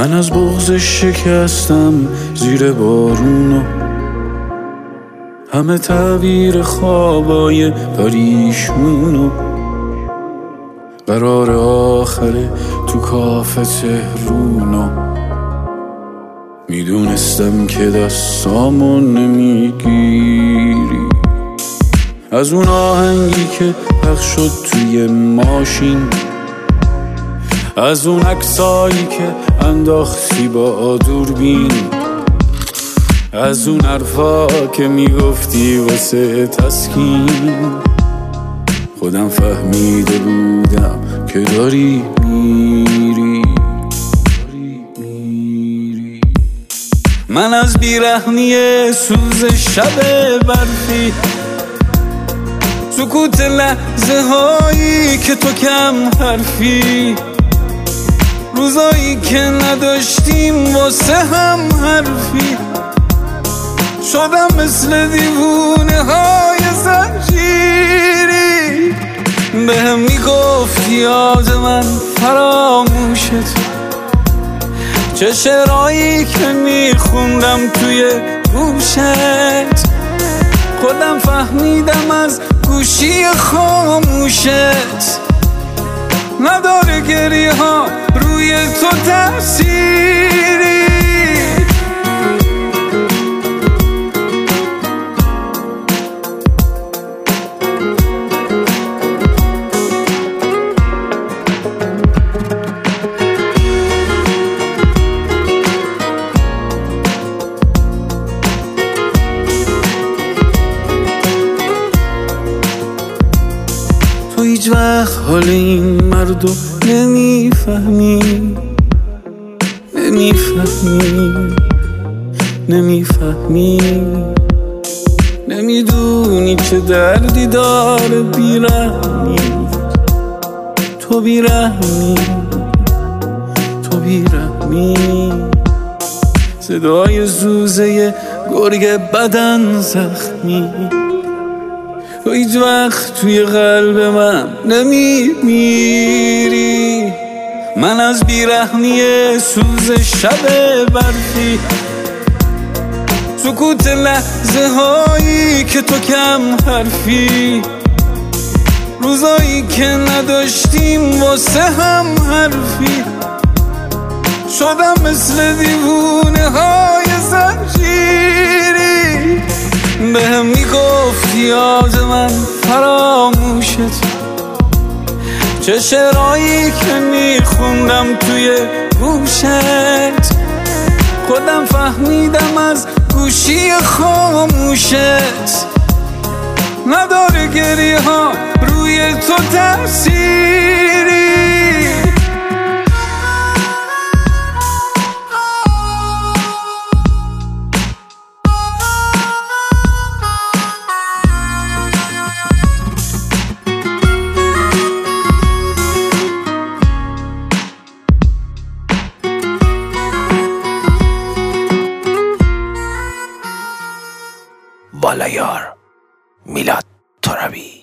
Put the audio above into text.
من از بغض شکستم زیر بارونو، همه تعبیر خوابای پریشونو، قرار آخره تو کافه تهرونو. میدونستم که دستامو نمیگیری، از اون آهنگی که پخش شد توی ماشین، از اون عکسایی که انداختی با دوربین، از اون حرفا که میگفتی واسه تسکین. خودم فهمیده بودم که داری میری. من از بیرحمی سوز شب برفی، سکوت لحظه هایی که تو کم حرفی، روزایی که نداشتیم واسه هم حرفی، شدم مثل دیوونه های زنجیری. بهم میگفتی یاد من فراموشت، چه شعرهایی که میخوندم توی گوشت. خودم فهمیدم از گوشی خاموشت نداره گریه ها روی تو تأثیری. تو هیچ وقت حال این مردو نمیفهمی، نمیدونی چه دردی داره بیرحمی. تو بیرحمی، صدای زوزه گرگ بدن زخمی. تو هیچ وقت توی قلب من نمیمیری. من از بیرحمی سوز شب برفی، سکوت لحظه هایی که تو کم حرفی، روزایی که نداشتیم واسه هم حرفی، شدم مثل دیوونه های زنجیری. بهم میگفتی یاد من فراموشت، چه شعرهایی که میخوندم توی گوشت. خودم فهمیدم از گوشی خاموشت نداره گریه ها روی تو تأثیری. بالایار میلاد ترابی.